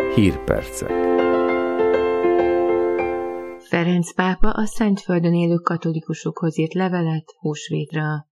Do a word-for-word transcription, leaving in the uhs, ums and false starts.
Hírpercek. Ferenc pápa a Szentföldön élő katolikusokhoz írt levelet húsvétra.